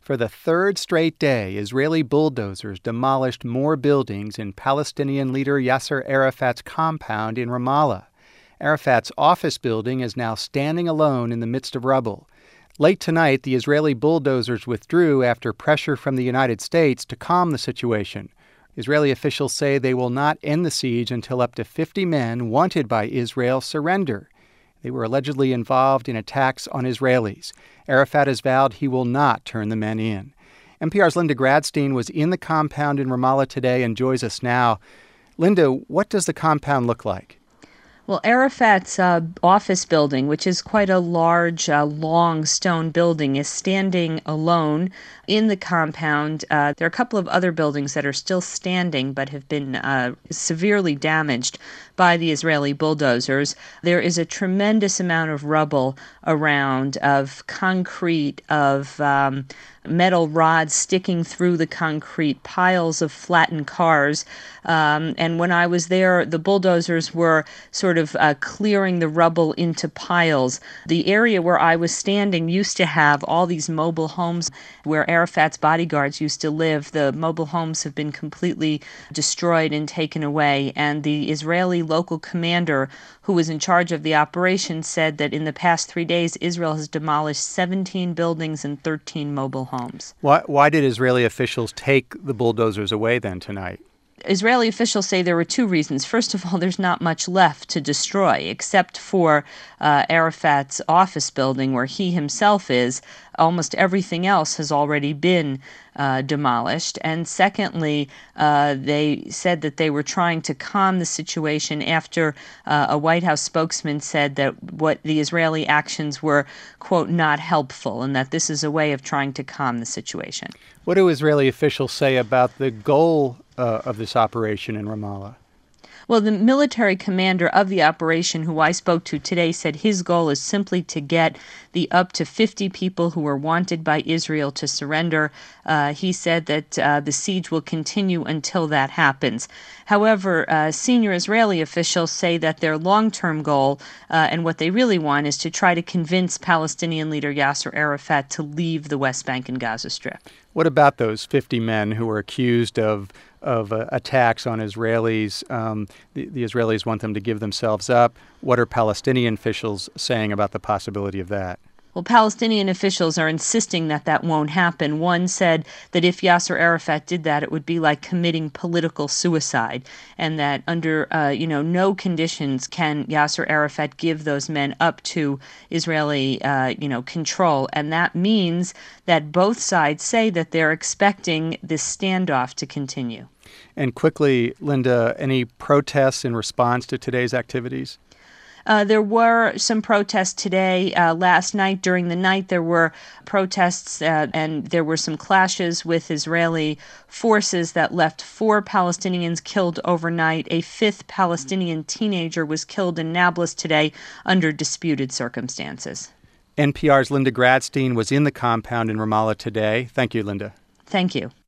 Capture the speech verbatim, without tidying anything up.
For the third straight day, Israeli bulldozers demolished more buildings in Palestinian leader Yasser Arafat's compound in Ramallah. Arafat's office building is now standing alone in the midst of rubble. Late tonight, the Israeli bulldozers withdrew after pressure from the United States to calm the situation. Israeli officials say they will not end the siege until up to fifty men wanted by Israel surrender. They were allegedly involved in attacks on Israelis. Arafat has vowed he will not turn the men in. N P R's Linda Gradstein was in the compound in Ramallah today and joins us now. Linda, what does the compound look like? Well, Arafat's uh, office building, which is quite a large, uh, long stone building, is standing alone in the compound. Uh, there are a couple of other buildings that are still standing but have been uh, severely damaged by the Israeli bulldozers. There is a tremendous amount of rubble around, of concrete, of um, metal rods sticking through the concrete, piles of flattened cars. Um, and when I was there, the bulldozers were sort of uh, clearing the rubble into piles. The area where I was standing used to have all these mobile homes where Arafat's bodyguards used to live. The mobile homes have been completely destroyed and taken away. And the Israeli local commander who was in charge of the operation said that in the past three days, Israel has demolished seventeen buildings and thirteen mobile homes. Why, why did Israeli officials take the bulldozers away then tonight? Israeli officials say there were two reasons. First of all, there's not much left to destroy, except for uh, Arafat's office building where he himself is. Almost everything else has already been uh, demolished. And secondly, uh, they said that they were trying to calm the situation after uh, a White House spokesman said that what the Israeli actions were, quote, not helpful, and that this is a way of trying to calm the situation. What do Israeli officials say about the goal uh, of this operation in Ramallah? Well, the military commander of the operation, who I spoke to today, said his goal is simply to get the up to fifty people who were wanted by Israel to surrender. Uh, he said that uh, the siege will continue until that happens. However, uh, senior Israeli officials say that their long-term goal uh, and what they really want is to try to convince Palestinian leader Yasser Arafat to leave the West Bank and Gaza Strip. What about those fifty men who were accused of of uh, attacks on Israelis? Um, the, the Israelis want them to give themselves up. What are Palestinian officials saying about the possibility of that? Well, Palestinian officials are insisting that that won't happen. One said that if Yasser Arafat did that, it would be like committing political suicide, and that under, uh, you know, no conditions can Yasser Arafat give those men up to Israeli, uh, you know, control. And that means that both sides say that they're expecting this standoff to continue. And quickly, Linda, any protests in response to today's activities? Uh, there were some protests today. Uh, last night, during the night, there were protests uh, and there were some clashes with Israeli forces that left four Palestinians killed overnight. A fifth Palestinian teenager was killed in Nablus today under disputed circumstances. N P R's Linda Gradstein was in the compound in Ramallah today. Thank you, Linda. Thank you.